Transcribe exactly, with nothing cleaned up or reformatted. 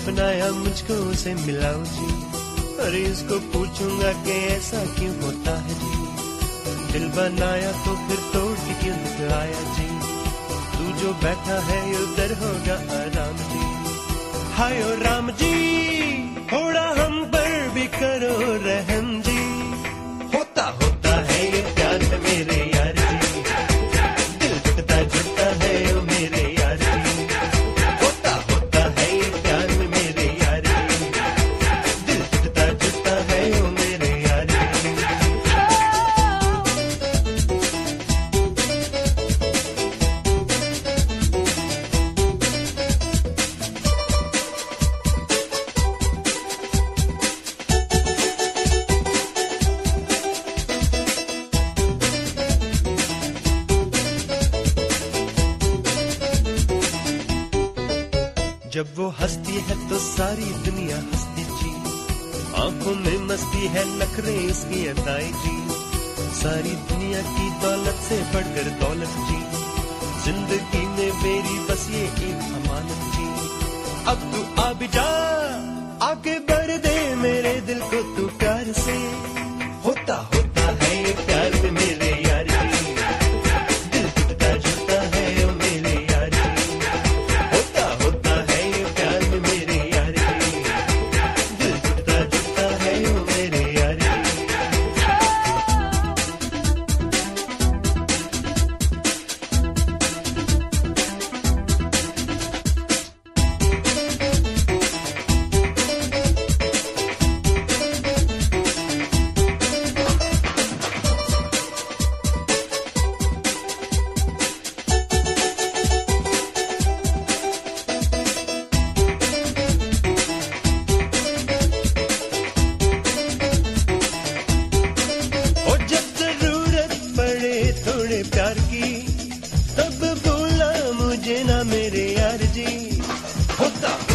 अपनाया मुझको उसे मिलाओ जी, अरे इसको पूछूंगा कि ऐसा क्यों होता है जी, दिल बनाया तो फिर तोड़ के क्यों दिखलाया जी, तू जो बैठा है उधर होगा आराम जी। हाय ओ राम जी, थोड़ा हम पर भी करो रहम जी, होता होता है ये प्यार है मेरे यार जी, दिल जुटता जुटता है ओ मेरे यार जी, होता होता है ये प्यार में मेरे यार जी, दिल जुटता जुटता है ओ मेरे यार जी। जब वो हंसती है तो सारी दुनिया हंसती जी, आंखों में मस्ती है नखरे इसकी अदाई जी, सारी दुनिया की दौलत से बढ़कर दौलत जी, जिंदगी में मेरी बस ये एक अमानत जी, अब तू आ भी जा आके भर दे मेरे दिल को तू प्यार से, होता होता है ये प्यार में मेरे यार जी, दिल जुटता जुटता है ओ मेरे यार जी, होता होता है ये प्यार में मेरे यार जी, दिल जुटता जुटता है ओ मेरे यार जी। थोड़े प्यार की तब बोला मुझे ना मेरे यार जी, होता